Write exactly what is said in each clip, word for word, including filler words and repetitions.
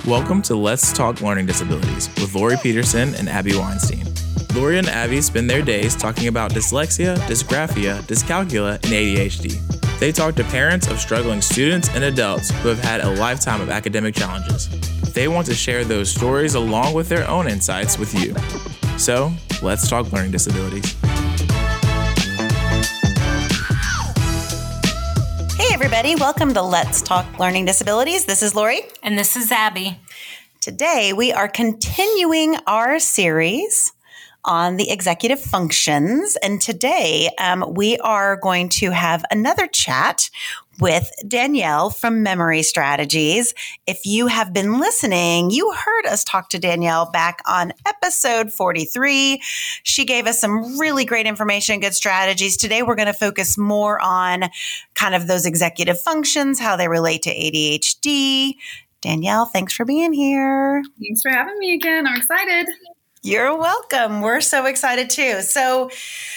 Welcome to Let's Talk Learning Disabilities with Lori Peterson and Abby Weinstein. Lori and Abby spend their days talking about dyslexia, dysgraphia, dyscalculia, and A D H D. They talk to parents of struggling students and adults who have had a lifetime of academic challenges. They want to share those stories along with their own insights with you. So, let's talk learning disabilities. Hey everybody, welcome to Let's Talk Learning Disabilities. This is Lori. And this is Abby. Today we are continuing our series on the executive functions. And today um, we are going to have another chat with Danielle from Memory Strategies. If you have been listening, you heard us talk to Danielle back on episode forty-three. She gave us some really great information, good strategies. Today, we're going to focus more on kind of those executive functions, how they relate to A D H D. Danielle, thanks for being here. Thanks for having me again. I'm excited. You're welcome. We're so excited too. So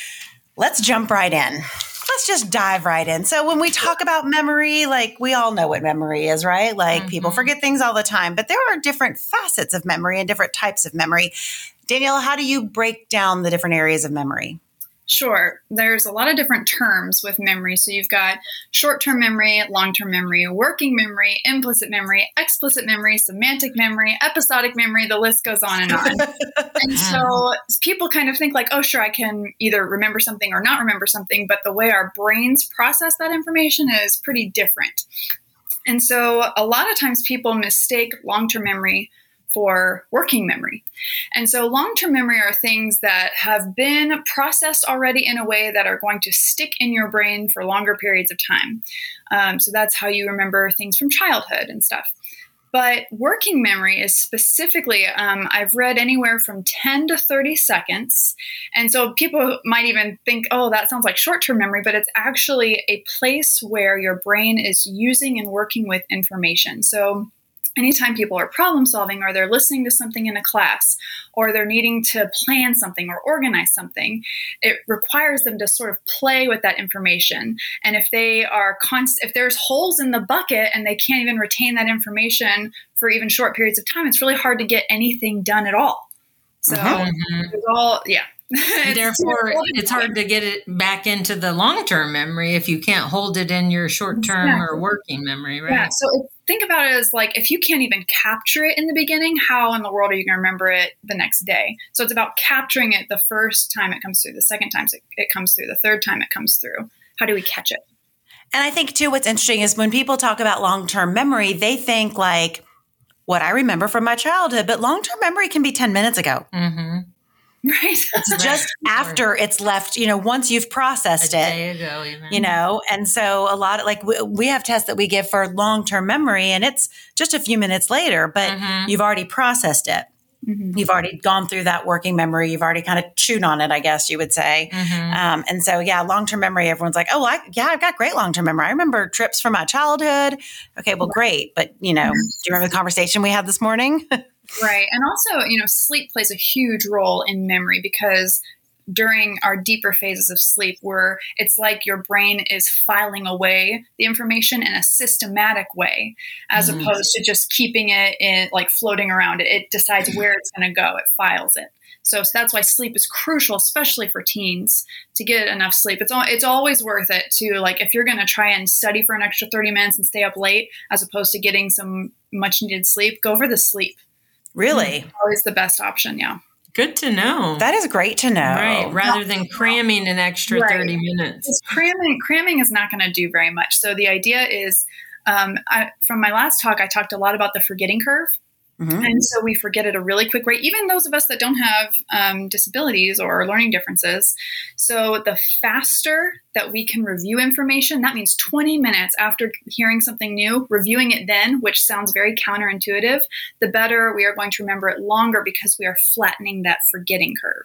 let's jump right in. Let's just dive right in. So when we talk about memory, like we all know what memory is, right? Like mm-hmm. people forget things all the time, but there are different facets of memory and different types of memory. Danielle, how do you break down the different areas of memory? Sure. There's a lot of different terms with memory. So you've got short-term memory, long-term memory, working memory, implicit memory, explicit memory, semantic memory, episodic memory, the list goes on and on. And so people kind of think like, oh, sure, I can either remember something or not remember something, but the way our brains process that information is pretty different. And so a lot of times people mistake long-term memory for working memory. And so long-term memory are things that have been processed already in a way that are going to stick in your brain for longer periods of time. Um, so that's how you remember things from childhood and stuff. But working memory is specifically, um, I've read anywhere from ten to thirty seconds. And so people might even think, oh, that sounds like short-term memory, but it's actually a place where your brain is using and working with information. So anytime people are problem solving or they're listening to something in a class or they're needing to plan something or organize something, it requires them to sort of play with that information. And if they are const- if there's holes in the bucket and they can't even retain that information for even short periods of time, it's really hard to get anything done at all. So mm-hmm. it's all, yeah. it's Therefore, it's hard to get it back into the long-term memory if you can't hold it in your short-term yeah. or working memory, right? Yeah. So if, think about it as like, if you can't even capture it in the beginning, how in the world are you going to remember it the next day? So it's about capturing it the first time it comes through, the second time it, it comes through, the third time it comes through. How do we catch it? And I think, too, what's interesting is when people talk about long-term memory, they think like what I remember from my childhood, but long-term memory can be ten minutes ago. Mm-hmm. Right. It's just after it's left, you know, once you've processed a it, day ago, even. You know, and so a lot of like we, we have tests that we give for long-term memory and it's just a few minutes later, but mm-hmm. you've already processed it. Mm-hmm. You've already gone through that working memory. You've already kind of chewed on it, I guess you would say. Mm-hmm. Um, and so, yeah, long-term memory, everyone's like, oh, I, yeah, I've got great long-term memory. I remember trips from my childhood. Okay, well, great. But, you know, do you remember the conversation we had this morning? Right. And also, you know, sleep plays a huge role in memory because during our deeper phases of sleep, where it's like your brain is filing away the information in a systematic way, as mm-hmm. opposed to just keeping it in like floating around. It, it decides where it's going to go. It files it. So, so that's why sleep is crucial, especially for teens, to get enough sleep. It's all, it's always worth it to like, if you're going to try and study for an extra thirty minutes and stay up late, as opposed to getting some much needed sleep, go for the sleep. Really? It's always the best option. Yeah. Good to know. That is great to know. Right. Rather than cramming an extra right. thirty minutes. It's cramming, cramming is not going to do very much. So the idea is, um, I, from my last talk, I talked a lot about the forgetting curve. Mm-hmm. And so we forget at a really quick rate, even those of us that don't have um, disabilities or learning differences. So the faster that we can review information, that means twenty minutes after hearing something new, reviewing it then, which sounds very counterintuitive, the better we are going to remember it longer because we are flattening that forgetting curve.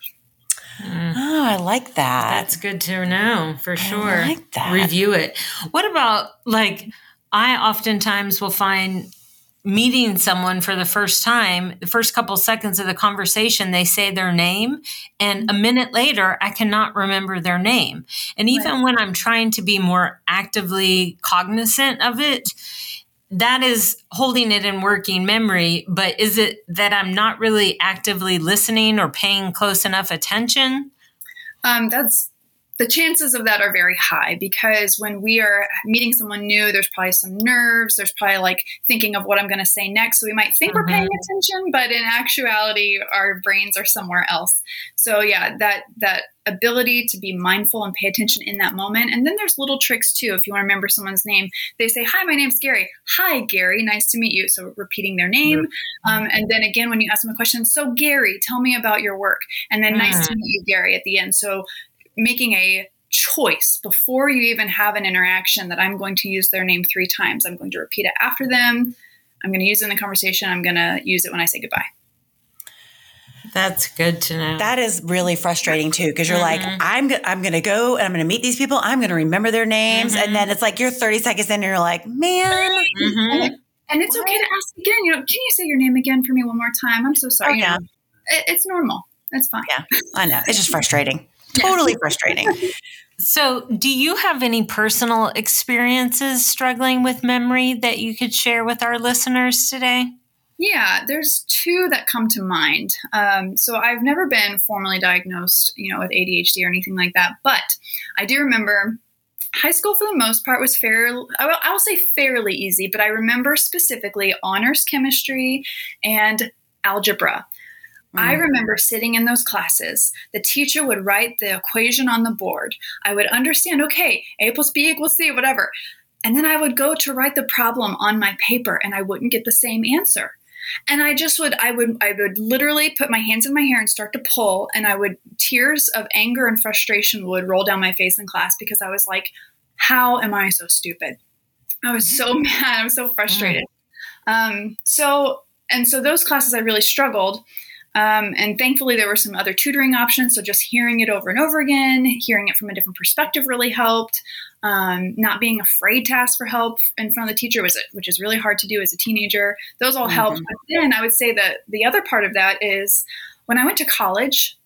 Mm. Oh, I like that. That's good to know for sure. I like that. Review it. What about like, I oftentimes will find meeting someone for the first time, the first couple seconds of the conversation, they say their name. And a minute later, I cannot remember their name. And even right. when I'm trying to be more actively cognizant of it, that is holding it in working memory, but is it that I'm not really actively listening or paying close enough attention? Um, that's the chances of that are very high, because when we are meeting someone new, there's probably some nerves. There's probably like thinking of what I'm going to say next. So we might think mm-hmm. we're paying attention, but in actuality, our brains are somewhere else. So yeah, that, that ability to be mindful and pay attention in that moment. And then there's little tricks too. If you want to remember someone's name, they say, hi, my name's Gary. Hi, Gary. Nice to meet you. So repeating their name. Mm-hmm. Um, and then again, when you ask them a question, so Gary, tell me about your work. And then mm-hmm. nice to meet you, Gary, at the end. So making a choice before you even have an interaction that I'm going to use their name three times. I'm going to repeat it after them. I'm going to use it in the conversation. I'm going to use it when I say goodbye. That's good to know. That is really frustrating too, because you're mm-hmm. like, I'm go- I'm going to go and I'm going to meet these people. I'm going to remember their names. Mm-hmm. And then it's like you're thirty seconds in and you're like, man. Mm-hmm. And, and it's what? okay to ask again. You know, can you say your name again for me one more time? I'm so sorry. Oh, yeah. You know, it, it's normal. It's fine. Yeah, I know. It's just frustrating. Totally frustrating. So do you have any personal experiences struggling with memory that you could share with our listeners today? Yeah, there's two that come to mind. Um, so I've never been formally diagnosed, you know, with A D H D or anything like that. But I do remember high school for the most part was fairly, I will, I will say fairly easy, but I remember specifically honors chemistry and algebra. I remember sitting in those classes. The teacher would write the equation on the board. I would understand, okay, A plus B equals C, whatever. And then I would go to write the problem on my paper and I wouldn't get the same answer. And I just would, I would, I would literally put my hands in my hair and start to pull, and I would, tears of anger and frustration would roll down my face in class, because I was like, how am I so stupid? I was so mad. I was so frustrated. Um, so, and so those classes I really struggled. Um, and thankfully, there were some other tutoring options. So just hearing it over and over again, hearing it from a different perspective really helped. Um, not being afraid to ask for help in front of the teacher, was which is really hard to do as a teenager. Those all mm-hmm. helped. But then I would say that the other part of that is when I went to college,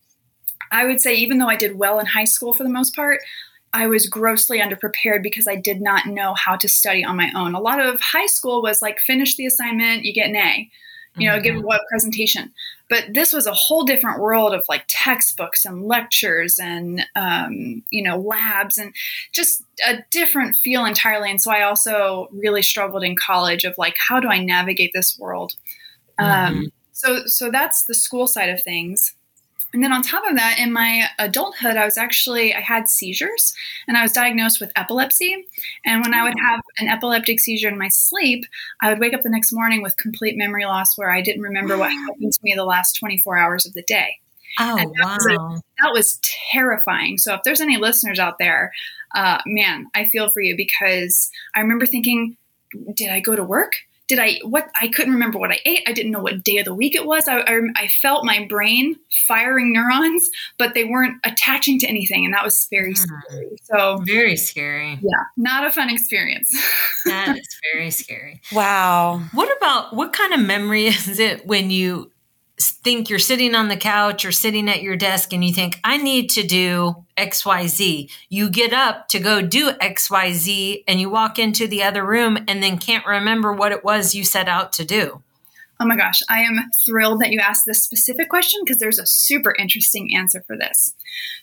I would say even though I did well in high school for the most part, I was grossly underprepared because I did not know how to study on my own. A lot of high school was like, finish the assignment, you get an A. You know, mm-hmm. give what presentation. But this was a whole different world of like textbooks and lectures and, um, you know, labs, and just a different feel entirely. And so I also really struggled in college of like, how do I navigate this world? Mm-hmm. Um, so, so that's the school side of things. And then on top of that, in my adulthood, I was actually, I had seizures, and I was diagnosed with epilepsy. And when I would have an epileptic seizure in my sleep, I would wake up the next morning with complete memory loss, where I didn't remember what happened to me the last twenty-four hours of the day. Oh, and that wow. Was a, that was terrifying. So if there's any listeners out there, uh, man, I feel for you, because I remember thinking, did I go to work? Did I, what, I couldn't remember what I ate. I didn't know what day of the week it was. I, I, I felt my brain firing neurons, but they weren't attaching to anything. And that was very mm. scary. So very scary. Yeah. Not a fun experience. That is very scary. Wow. What about, what kind of memory is it when you think you're sitting on the couch or sitting at your desk and you think, I need to do X Y Z. You get up to go do X Y Z and you walk into the other room and then can't remember what it was you set out to do. Oh my gosh, I am thrilled that you asked this specific question, because there's a super interesting answer for this.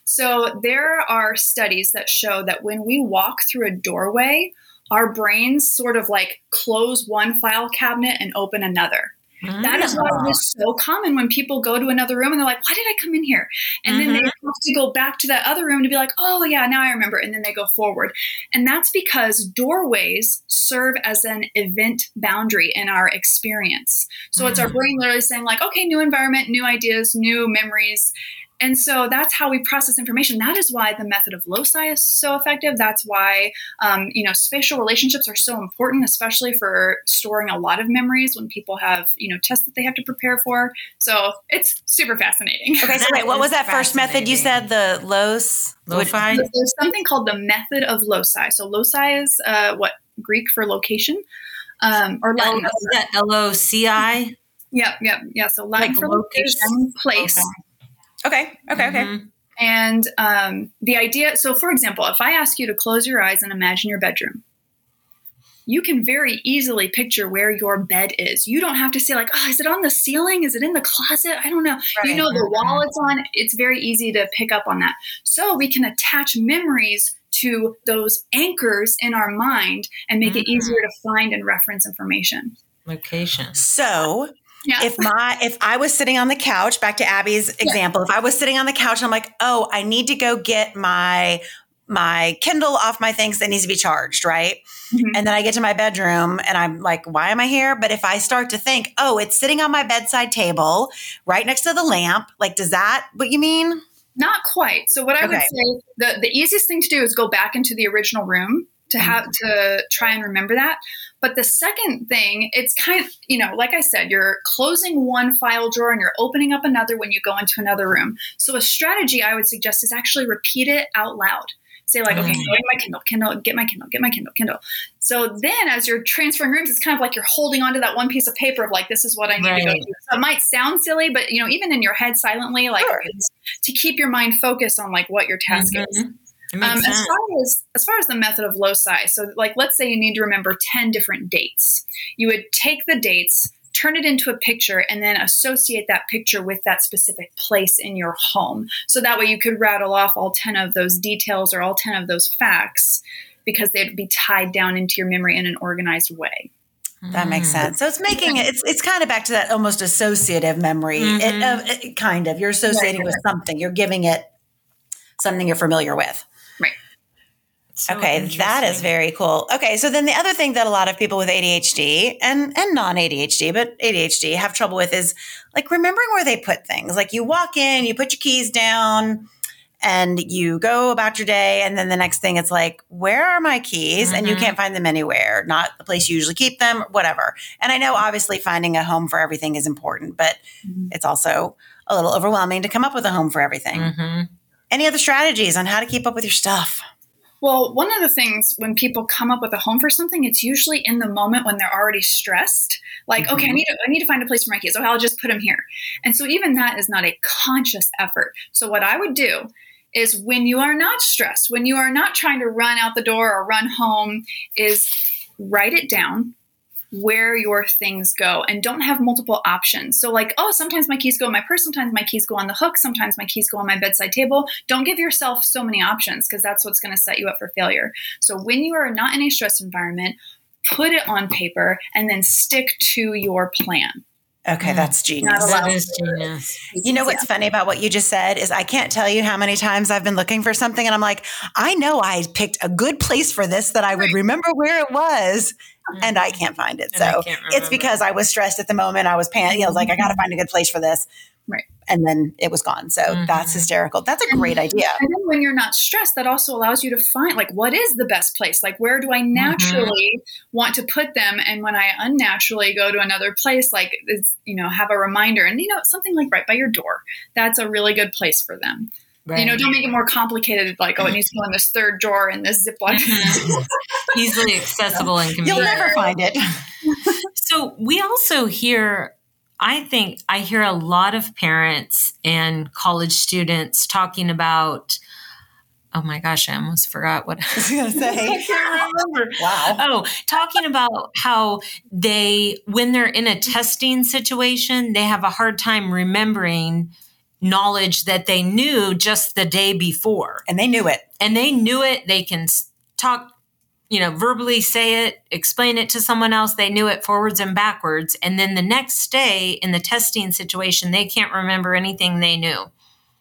So there are studies that show that when we walk through a doorway, our brains sort of like close one file cabinet and open another. That is why it is so common when people go to another room and they're like, why did I come in here? And mm-hmm. then they have to go back to that other room to be like, oh yeah, now I remember. And then they go forward. And that's because doorways serve as an event boundary in our experience. So mm-hmm. it's our brain literally saying like, okay, new environment, new ideas, new memories. And so that's how we process information. That is why the method of loci is so effective. That's why, um, you know, spatial relationships are so important, especially for storing a lot of memories when people have, you know, tests that they have to prepare for. So it's super fascinating. Okay, so wait, what was that first method you said? The los? Loci? There's something called the method of loci. So loci is uh, what, Greek for location? Um, or Latin. L- is that L O C I? Yep, yep, yeah. So Latin like for location, place. Okay. Okay. Okay. Mm-hmm. Okay. And um, the idea, so for example, if I ask you to close your eyes and imagine your bedroom, you can very easily picture where your bed is. You don't have to say like, oh, is it on the ceiling? Is it in the closet? I don't know. Right. You know the wall it's on. It's very easy to pick up on that. So we can attach memories to those anchors in our mind and make mm-hmm. it easier to find and reference information. Location. So yeah. if my if I was sitting on the couch, back to Abby's example, yeah. if I was sitting on the couch and I'm like, oh, I need to go get my my Kindle off my things that needs to be charged, right? Mm-hmm. And then I get to my bedroom and I'm like, why am I here? But if I start to think, oh, it's sitting on my bedside table right next to the lamp, like, does that what you mean? Not quite. So what I okay. would say, the, the easiest thing to do is go back into the original room to have mm-hmm. to try and remember that. But the second thing, it's kind of, you know, like I said, you're closing one file drawer and you're opening up another when you go into another room. So a strategy I would suggest is actually repeat it out loud. Say like, okay, get my Kindle, Kindle, get my Kindle, get my Kindle, Kindle. So then as you're transferring rooms, it's kind of like you're holding onto that one piece of paper of like, this is what I need right. to go do. So it might sound silly, but you know, even in your head silently, like sure. to keep your mind focused on like what your task mm-hmm. is. Um, as far as as far as the method of loci, so like let's say you need to remember ten different dates. You would take the dates, turn it into a picture, and then associate that picture with that specific place in your home. So that way you could rattle off all ten of those details or all ten of those facts because they'd be tied down into your memory in an organized way. That makes sense. So it's making it, it's it's kind of back to that almost associative memory. Mm-hmm. It, uh, it, kind of. You're associating right. with something. You're giving it something you're familiar with. Right. So okay, that is very cool. Okay, so then the other thing that a lot of people with A D H D and, and non-A D H D, but A D H D have trouble with is like remembering where they put things. Like you walk in, you put your keys down, and you go about your day, and then the next thing it's like, where are my keys? Mm-hmm. And you can't find them anywhere, not the place you usually keep them, whatever. And I know obviously finding a home for everything is important, but mm-hmm. it's also a little overwhelming to come up with a home for everything. Mm-hmm. Any other strategies on how to keep up with your stuff? Well, one of the things when people come up with a home for something, it's usually in the moment when they're already stressed. Like, mm-hmm. okay, I need to, I need to find a place for my keys. So I'll just put them here. And so even that is not a conscious effort. So what I would do is when you are not stressed, when you are not trying to run out the door or run home, is write it down where your things go and don't have multiple options. So like, oh, sometimes my keys go in my purse, sometimes my keys go on the hook, sometimes my keys go on my bedside table. Don't give yourself so many options because that's what's going to set you up for failure. So when you are not in a stress environment, put it on paper and then stick to your plan. Okay, that's genius. That is genius. You know what's yeah. funny about what you just said is I can't tell you how many times I've been looking for something and I'm like, I know I picked a good place for this that I would remember where it was. And I can't find it. And so it's because I was stressed at the moment. I was panicking. I was like, I got to find a good place for this. Right. And then it was gone. So mm-hmm. that's hysterical. That's a and, great idea. And then when you're not stressed, that also allows you to find like, what is the best place? Like, where do I naturally mm-hmm. want to put them? And when I unnaturally go to another place, like, it's, you know, have a reminder and, you know, something like right by your door. That's a really good place for them. Right. You know, don't make it more complicated. Like, oh, it needs to go in this third drawer in this Ziploc. Easily accessible and convenient. You'll never find it. So we also hear, I think I hear a lot of parents and college students talking about, oh my gosh, I almost forgot what I was going to say. I can't remember. Wow. Oh, talking about how they, when they're in a testing situation, they have a hard time remembering knowledge that they knew just the day before. And they knew it. And they knew it. They can talk, you know, verbally say it, explain it to someone else. They knew it forwards and backwards. And then the next day in the testing situation, they can't remember anything they knew.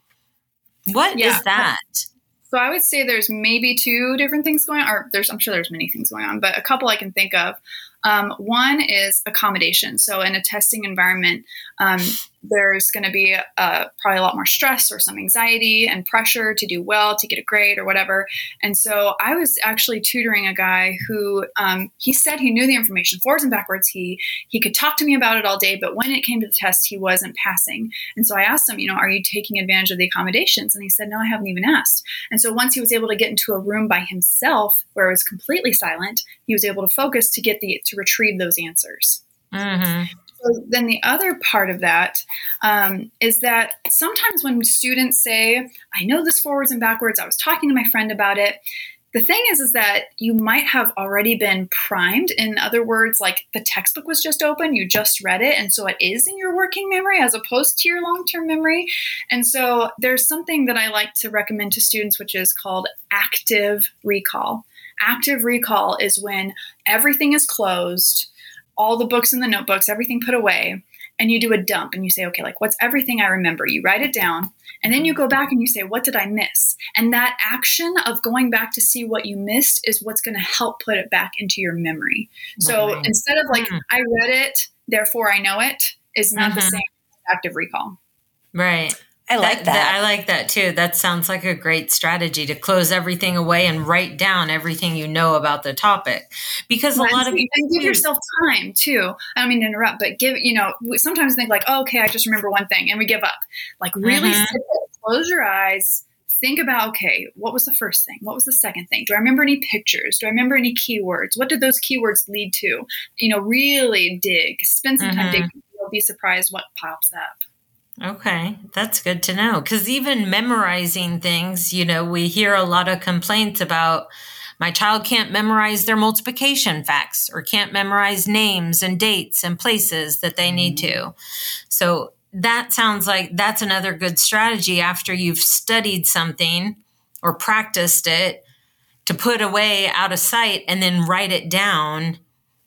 What yeah. is that? So I would say there's maybe two different things going on, or there's, I'm sure there's many things going on, but a couple I can think of. Um, one is accommodation. So in a testing environment, um, there's going to be uh, probably a lot more stress or some anxiety and pressure to do well, to get a grade or whatever. And so I was actually tutoring a guy who um, he said he knew the information forwards and backwards. He he could talk to me about it all day, but when it came to the test, he wasn't passing. And so I asked him, you know, are you taking advantage of the accommodations? And he said, no, I haven't even asked. And so once he was able to get into a room by himself where it was completely silent, he was able to focus to get the to retrieve those answers. Mm-hmm. So then the other part of that um, is that sometimes when students say, I know this forwards and backwards, I was talking to my friend about it, The thing is, is that you might have already been primed. In other words, like the textbook was just open, you just read it, and so it is in your working memory as opposed to your long-term memory. And so there's something that I like to recommend to students, which is called active recall. Active recall is when everything is closed, all the books in the notebooks, everything put away, and you do a dump and you say, okay, like what's everything I remember? You write it down. And then you go back and you say, what did I miss? And that action of going back to see what you missed is what's going to help put it back into your memory. So Right. instead of like, Mm. I read it, therefore I know it, is not the Mhm. same as active recall. Right. I like that. I like that too. That sounds like a great strategy to close everything away and write down everything you know about the topic. Because a Right, lot of and people give yourself time too. I don't mean to interrupt, but give, you know, we sometimes think like, oh, okay, I just remember one thing and we give up. Like really Mhm. sit there, close your eyes, think about, okay, what was the first thing? What was the second thing? Do I remember any pictures? Do I remember any keywords? What did those keywords lead to? You know, really dig, spend some time Mhm. digging. You'll be surprised what pops up. Okay, that's good to know. Because even memorizing things, you know, we hear a lot of complaints about my child can't memorize their multiplication facts or can't memorize names and dates and places that they need to. So that sounds like that's another good strategy after you've studied something or practiced it to put away out of sight and then write it down.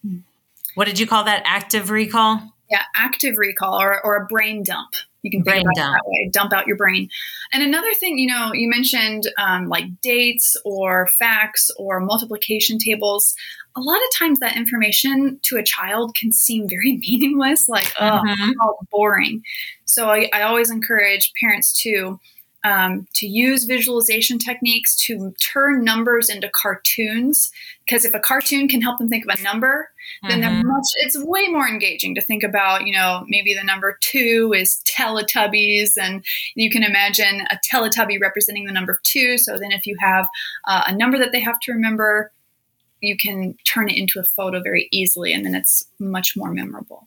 What did you call that? Active recall? Yeah, active recall or, or a brain dump. You can think Brain about dump. it that way, dump out your brain. And another thing, you know, you mentioned um, like dates or facts or multiplication tables. A lot of times that information to a child can seem very meaningless, like, oh, Mhm. how boring. So I, I always encourage parents to um, to use visualization techniques to turn numbers into cartoons. Because if a cartoon can help them think of a number, then they're Mhm. much, it's way more engaging to think about, you know, maybe the number two is Teletubbies, and you can imagine a Teletubby representing the number two. So then if you have uh, a number that they have to remember, you can turn it into a photo very easily, and then it's much more memorable.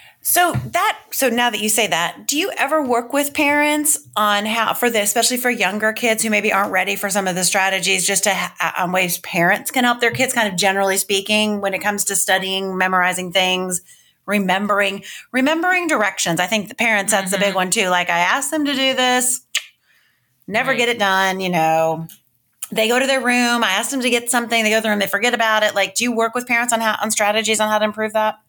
So that, so now that you say that, do you ever work with parents on how, for the, especially for younger kids who maybe aren't ready for some of the strategies, just to, uh, on ways parents can help their kids, kind of generally speaking, when it comes to studying, memorizing things, remembering, remembering directions? I think the parents, that's the big one too. Like, I asked them to do this, never Right. get it done, you know. They go to their room. I asked them to get something. They go to their room. They forget about it. Like, do you work with parents on how, on strategies on how to improve that?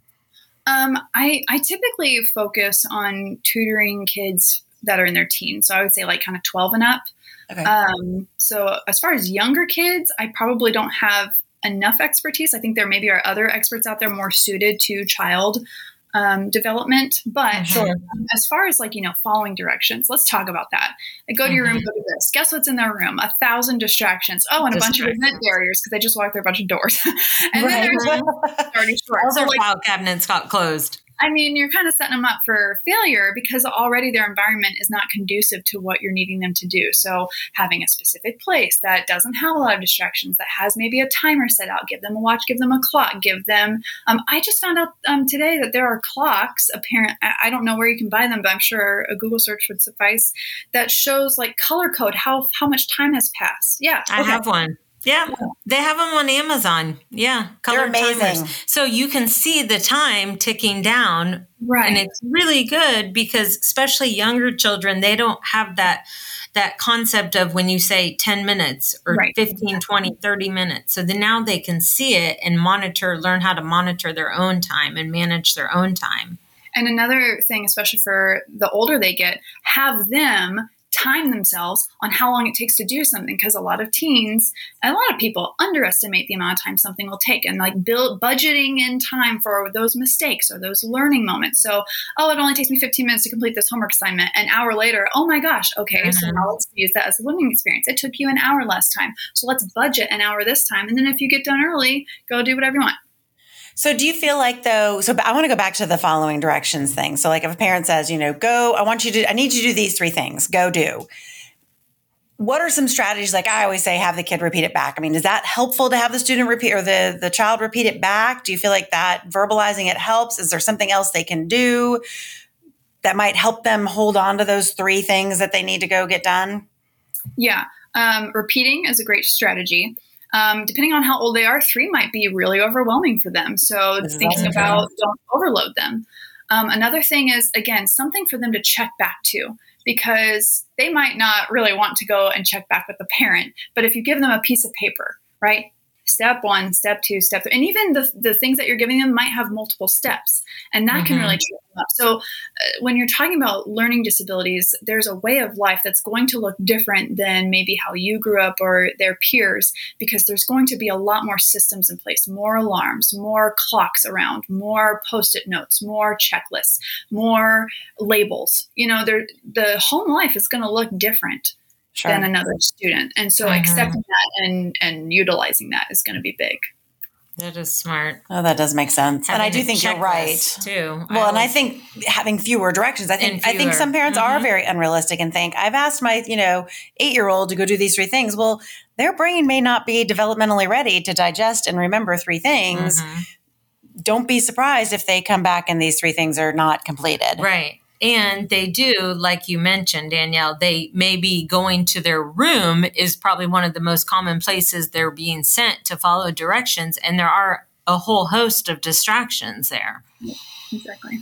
Um, I, I typically focus on tutoring kids that are in their teens. So I would say like kind of twelve and up. Okay. Um, so as far as younger kids, I probably don't have enough expertise. I think there maybe are other experts out there more suited to child um, development. But Sure. um, as far as like, you know, following directions, let's talk about that. Like, go to your room, Mhm. go to this. Guess what's in their room? A thousand distractions. Oh, and a bunch of event Distractions. barriers because they just walked through a bunch of doors. and Right. then there's already short. All So their like, file cabinets got closed. I mean, you're kind of setting them up for failure because already their environment is not conducive to what you're needing them to do. So having a specific place that doesn't have a lot of distractions, that has maybe a timer set out, give them a watch, give them a clock, give them, um, I just found out um, today that there are clocks, apparent, I I don't know where you can buy them, but I'm sure a Google search would suffice, that shows like color code, how, how much time has passed. Yeah. I okay. have one. Yeah, they have them on Amazon. Yeah, They're colored amazing. timers. So you can see the time ticking down, Right. and it's really good because especially younger children, they don't have that that concept of when you say ten minutes or Right. fifteen, twenty, thirty minutes. So then now they can see it and monitor, learn how to monitor their own time and manage their own time. And another thing, especially for the older they get, have them time themselves on how long it takes to do something, because a lot of teens and a lot of people underestimate the amount of time something will take, and like build budgeting in time for those mistakes or those learning moments. So, oh, it only takes me fifteen minutes to complete this homework assignment. An hour later, oh my gosh, okay, mm-hmm. so now let's use that as a learning experience. It took you an hour last time, so let's budget an hour this time. And then if you get done early, go do whatever you want. So do you feel like though, so I want to go back to the following directions thing. So like if a parent says, you know, go, I want you to, I need you to do these three things, go do. What are some strategies? Like I always say, have the kid repeat it back. I mean, is that helpful to have the student repeat or the, the child repeat it back? Do you feel like that verbalizing it helps? Is there something else they can do that might help them hold on to those three things that they need to go get done? Yeah. Um, repeating is a great strategy. Um, depending on how old they are, three might be really overwhelming for them. So This is thinking awesome. about don't overload them. Um, another thing is, again, something for them to check back to, because they might not really want to go and check back with the parent. But if you give them a piece of paper, right? Step one, step two, step three. And even the, the things that you're giving them might have multiple steps. And that mm-hmm. can really trip them up. So uh, when you're talking about learning disabilities, there's a way of life that's going to look different than maybe how you grew up or their peers, because there's going to be a lot more systems in place, more alarms, more clocks around, more Post-it notes, more checklists, more labels. You know, the home life is going to look different. Sure. Than another student. And so mm-hmm. accepting that and, and utilizing that is going to be big. That is smart. Oh, that does make sense. Having and I do think you're right too. Well, I and I think having fewer directions, I think, I think some parents mm-hmm. are very unrealistic and think I've asked my, you know, eight-year-old to go do these three things. Well, their brain may not be developmentally ready to digest and remember three things. Mm-hmm. Don't be surprised if they come back and these three things are not completed. Right. And they do, like you mentioned, Danielle, they may be going to their room is probably one of the most common places they're being sent to follow directions. And there are a whole host of distractions there. Yeah, exactly.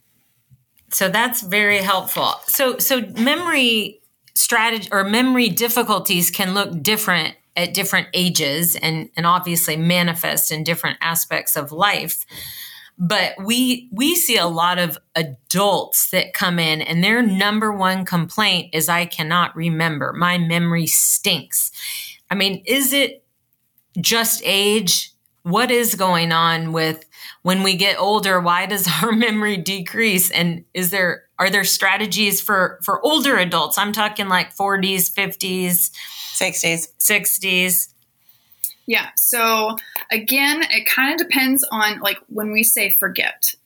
So that's very helpful. So, so memory strategy or memory difficulties can look different at different ages and, and obviously manifest in different aspects of life. But we we see a lot of adults that come in and their number one complaint is, I cannot remember. My memory stinks. I mean, is it just age? What is going on with when we get older? Why does our memory decrease? And is there are there strategies for, for older adults? I'm talking like forties, fifties, sixties, sixties. Yeah. So again, it kind of depends on, like, when we say forget.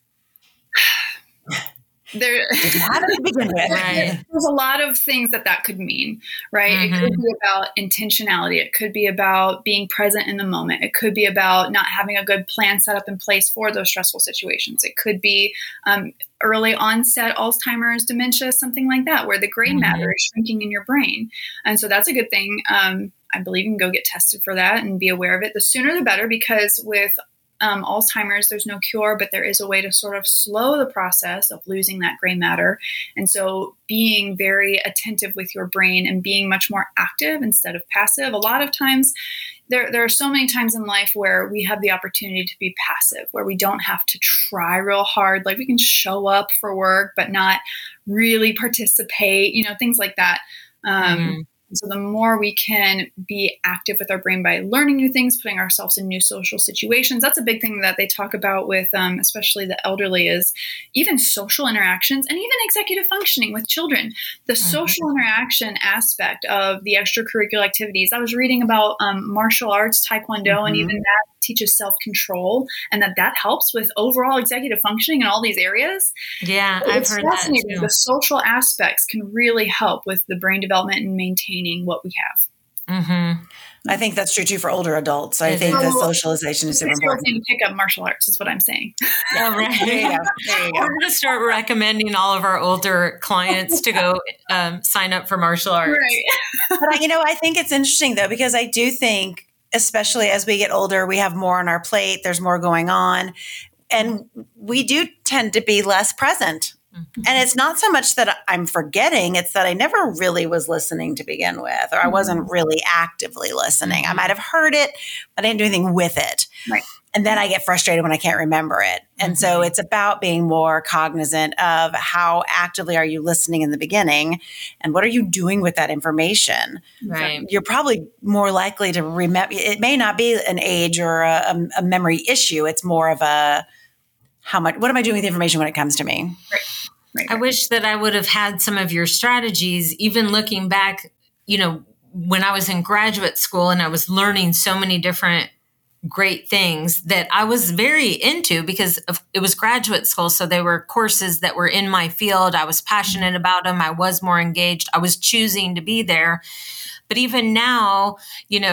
There, how do we begin with? Right. There's a lot of things that that could mean, right? Mm-hmm. It could be about intentionality. It could be about being present in the moment. It could be about not having a good plan set up in place for those stressful situations. It could be um, early onset Alzheimer's, dementia, something like that, where the gray mm-hmm. matter is shrinking in your brain. And so that's a good thing. Um, I believe you can go get tested for that and be aware of it. The sooner the better, because with um, Alzheimer's, there's no cure, but there is a way to sort of slow the process of losing that gray matter. And so being very attentive with your brain and being much more active instead of passive. A lot of times, there, there are so many times in life where we have the opportunity to be passive, where we don't have to try real hard. Like, we can show up for work, but not really participate, you know, things like that. Um, mm-hmm. So the more we can be active with our brain by learning new things, putting ourselves in new social situations, that's a big thing that they talk about with, um, especially the elderly, is even social interactions and even executive functioning with children. The mm-hmm. social interaction aspect of the extracurricular activities. I was reading about um, martial arts, Taekwondo, mm-hmm. and even that teaches self-control, and that that helps with overall executive functioning in all these areas. Yeah, so I've heard that too. The social aspects can really help with the brain development and maintaining what we have. Mm-hmm. I think that's true too for older adults. I think the socialization is super important. To pick up martial arts is what I'm saying. Yeah, right. There you go. There you go. We're going to start recommending all of our older clients to go um, sign up for martial arts. Right. But you know, I think it's interesting though, because I do think, especially as we get older, we have more on our plate. There's more going on. And we do tend to be less present. Mm-hmm. And it's not so much that I'm forgetting. It's that I never really was listening to begin with, or I wasn't really actively listening. I might have heard it, but I didn't do anything with it. Right. And then I get frustrated when I can't remember it. And mm-hmm. so it's about being more cognizant of how actively are you listening in the beginning, and what are you doing with that information? Right. So you're probably more likely to remember. It may not be an age or a, a memory issue. It's more of a, how much, what am I doing with the information when it comes to me? Right. Right. I wish that I would have had some of your strategies, even looking back, you know, when I was in graduate school and I was learning so many different great things that I was very into, because of, it was graduate school. So they were courses that were in my field. I was passionate about them. I was more engaged. I was choosing to be there. But even now, you know,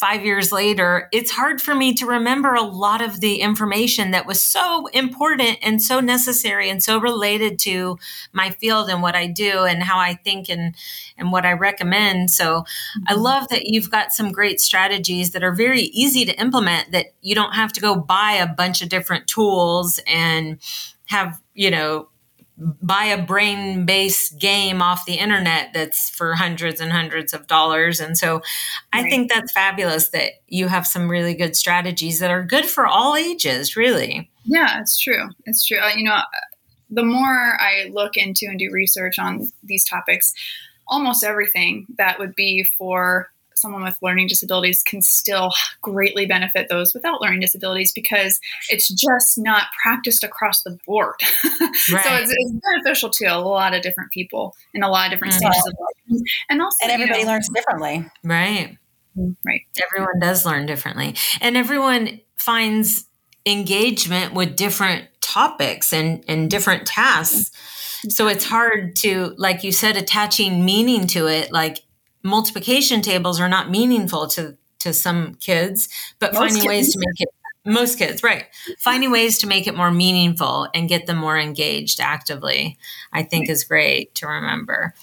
five years later, it's hard for me to remember a lot of the information that was so important and so necessary and so related to my field and what I do and how I think and, and what I recommend. So mm-hmm. I love that you've got some great strategies that are very easy to implement, that you don't have to go buy a bunch of different tools and have, you know, buy a brain-based game off the internet that's for hundreds and hundreds of dollars. And so I right. think that's fabulous that you have some really good strategies that are good for all ages, really. Yeah, it's true. It's true. Uh, you know, the more I look into and do research on these topics, almost everything that would be for someone with learning disabilities can still greatly benefit those without learning disabilities, because it's just not practiced across the board. Right. So it's, it's beneficial to a lot of different people in a lot of different mm-hmm. stages of life. And also, and everybody you know, learns differently. Right. Right. Everyone does learn differently. And everyone finds engagement with different topics and, and different tasks. So it's hard to, like you said, attaching meaning to it. Like, multiplication tables are not meaningful to, to some kids, but most finding kids. ways to make it, most kids, right. Finding ways to make it more meaningful and get them more engaged actively, I think right. is great to remember.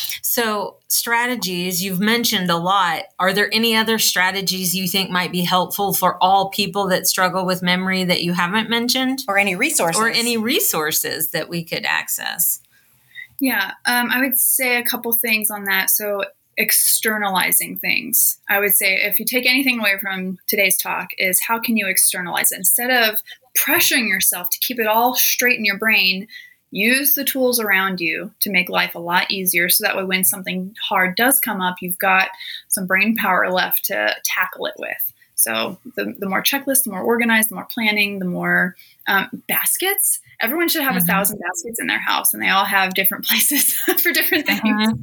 So strategies, you've mentioned a lot. Are there any other strategies you think might be helpful for all people that struggle with memory that you haven't mentioned? Or any resources? Or any resources that we could access? Yeah, um, I would say a couple things on that. So externalizing things. I would say if you take anything away from today's talk is how can you externalize it? Instead of pressuring yourself to keep it all straight in your brain, use the tools around you to make life a lot easier. So that way when something hard does come up, you've got some brain power left to tackle it with. So the, the more checklists, the more organized, the more planning, the more um, baskets. Everyone should have mm-hmm. a thousand baskets in their house, and they all have different places for different things. Mm-hmm.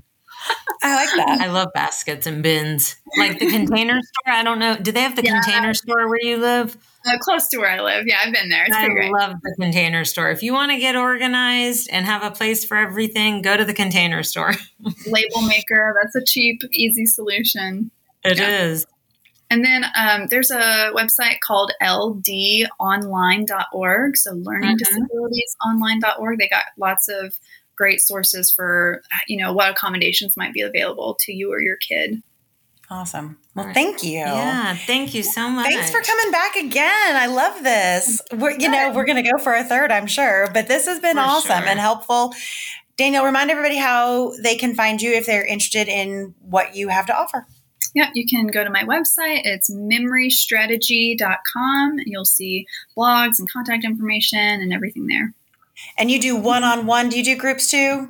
I like that. I love baskets and bins. Like the Container Store. I don't know. Do they have the yeah. Container Store where you live? Uh, close to where I live. Yeah, I've been there. It's I pretty great. love the Container Store. If you want to get organized and have a place for everything, go to the Container Store. Label Maker. That's a cheap, easy solution. It yeah. is. And then um, there's a website called L D online dot org. So learning Mm-hmm. disabilities online dot org. They got lots of great sources for, you know, what accommodations might be available to you or your kid. Awesome. Well, thank you. Yeah, thank you so much. Thanks for coming back again. I love this. We're, you know, we're going to go for a third, I'm sure, but this has been For awesome sure. and helpful. Danielle, remind everybody how they can find you if they're interested in what you have to offer. Yeah, you can go to my website. It's memory strategy dot com. You'll see blogs and contact information and everything there. And you do one-on-one. Do you do groups too?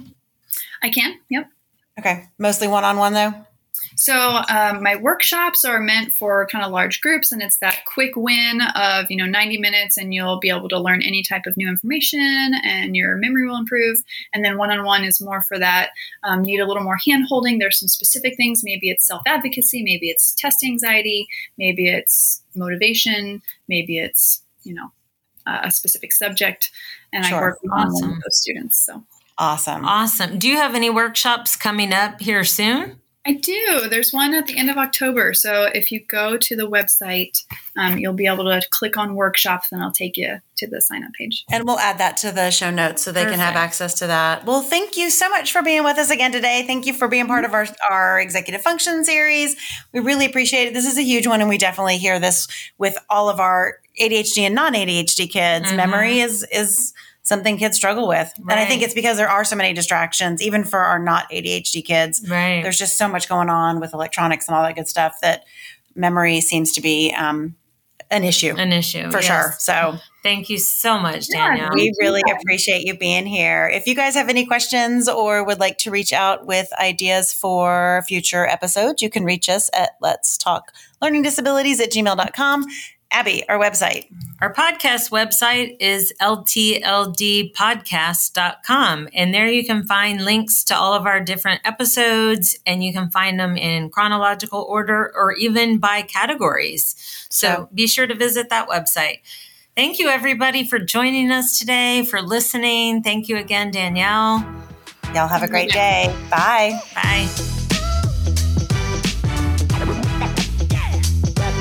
I can. Yep. Okay. Mostly one-on-one though? So um, my workshops are meant for kind of large groups, and it's that quick win of, you know, ninety minutes, and you'll be able to learn any type of new information and your memory will improve. And then one-on-one is more for that, um, need a little more hand-holding. There's some specific things. Maybe it's self-advocacy. Maybe it's test anxiety. Maybe it's motivation. Maybe it's, you know, uh, a specific subject. And Sure. I work with Awesome. those students. So Awesome. Awesome. Do you have any workshops coming up here soon? I do. There's one at the end of October. So if you go to the website, um, you'll be able to click on workshops, and I'll take you to the sign up page. And we'll add that to the show notes so they Perfect. can have access to that. Well, thank you so much for being with us again today. Thank you for being part of our, our executive function series. We really appreciate it. This is a huge one, and we definitely hear this with all of our A D H D and non-A D H D kids. Mhm. Memory is is something kids struggle with. And I think Right. it's because there are so many distractions, even for our not A D H D kids. Right. There's just so much going on with electronics and all that good stuff that memory seems to be um, an issue An issue. for yes. sure. So Thank you so much, Yeah, Danielle. we really appreciate you being here. If you guys have any questions or would like to reach out with ideas for future episodes, you can reach us at let's talk learning disabilities at gmail dot com. Abby, our website. Our podcast website is L T L D podcast dot com. And there you can find links to all of our different episodes, and you can find them in chronological order or even by categories. So So- be sure to visit that website. Thank you, everybody, for joining us today, for listening. Thank you again, Danielle. Y'all have a great day. Bye. Bye.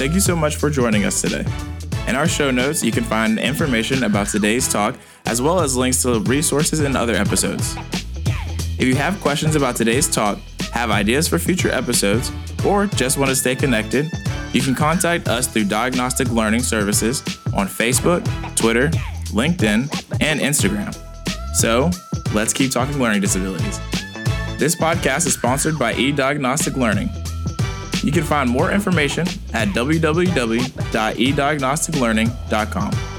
thank you so much for joining us today. In our show notes, you can find information about today's talk, as well as links to resources and other episodes. If you have questions about today's talk, have ideas for future episodes, or just want to stay connected, you can contact us through Diagnostic Learning Services on Facebook, Twitter, LinkedIn, and Instagram. So, let's keep talking learning disabilities. This podcast is sponsored by eDiagnostic Learning. You can find more information at w w w dot e diagnostic learning dot com.